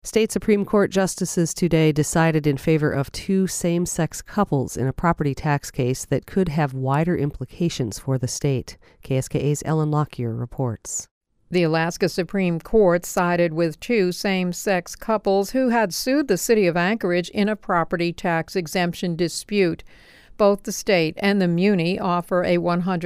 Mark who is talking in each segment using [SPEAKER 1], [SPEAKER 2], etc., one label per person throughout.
[SPEAKER 1] State Supreme Court justices today decided in favor of two same-sex couples in a property tax case that could have wider implications for the state. KSKA's Ellen Lockyer reports.
[SPEAKER 2] The Alaska Supreme Court sided with two same-sex couples who had sued the city of Anchorage in a property tax exemption dispute. Both the state and the Muni offer a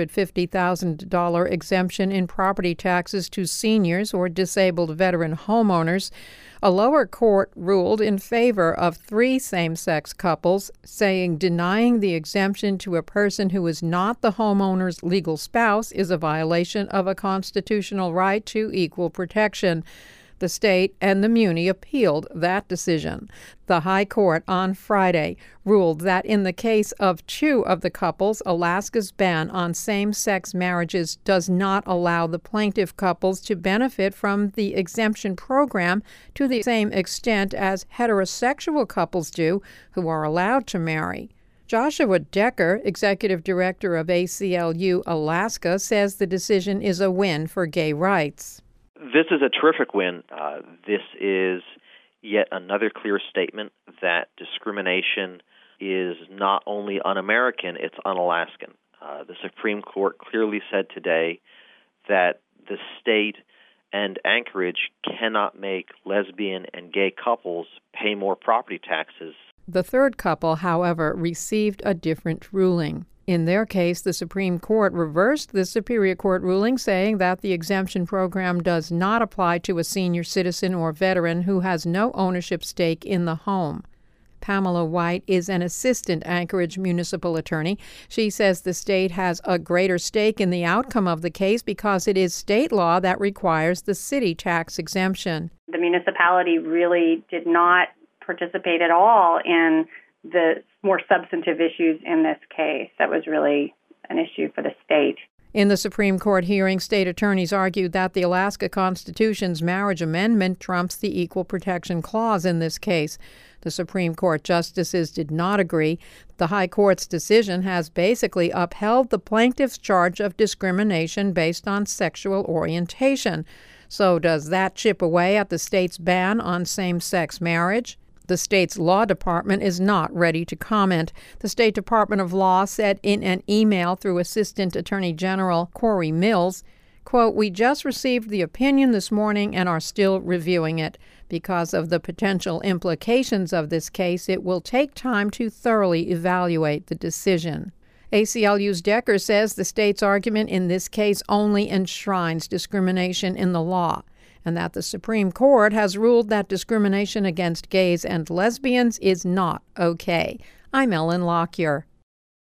[SPEAKER 2] $150,000 exemption in property taxes to seniors or disabled veteran homeowners. A lower court ruled in favor of three same-sex couples, saying denying the exemption to a person who is not the homeowner's legal spouse is a violation of a constitutional right to equal protection. The state and the Muni appealed that decision. The High Court on Friday ruled that in the case of two of the couples, Alaska's ban on same-sex marriages does not allow the plaintiff couples to benefit from the exemption program to the same extent as heterosexual couples do who are allowed to marry. Joshua Decker, executive director of ACLU Alaska, says the decision is a win for gay rights.
[SPEAKER 3] This is a terrific win. This is yet another clear statement that discrimination is not only un-American, it's un-Alaskan. The Supreme Court clearly said today that the state and Anchorage cannot make lesbian and gay couples pay more property taxes.
[SPEAKER 2] The third couple, however, received a different ruling. In their case, the Supreme Court reversed the Superior Court ruling, saying that the exemption program does not apply to a senior citizen or veteran who has no ownership stake in the home. Pamela White is an assistant Anchorage municipal attorney. She says the state has a greater stake in the outcome of the case because it is state law that requires the city tax exemption.
[SPEAKER 4] The municipality really did not participate at all in the more substantive issues in this case. That was really an issue for the state.
[SPEAKER 2] In the Supreme Court hearing, state attorneys argued that the Alaska Constitution's marriage amendment trumps the Equal Protection Clause in this case. The Supreme Court justices did not agree. The High Court's decision has basically upheld the plaintiff's charge of discrimination based on sexual orientation. So does that chip away at the state's ban on same-sex marriage? The state's law department is not ready to comment. The State Department of Law said in an email through Assistant Attorney General Corey Mills, quote, "We just received the opinion this morning and are still reviewing it. Because of the potential implications of this case, it will take time to thoroughly evaluate the decision." ACLU's Decker says the state's argument in this case only enshrines discrimination in the law, and that the Supreme Court has ruled that discrimination against gays and lesbians is not okay. I'm Ellen Lockyer.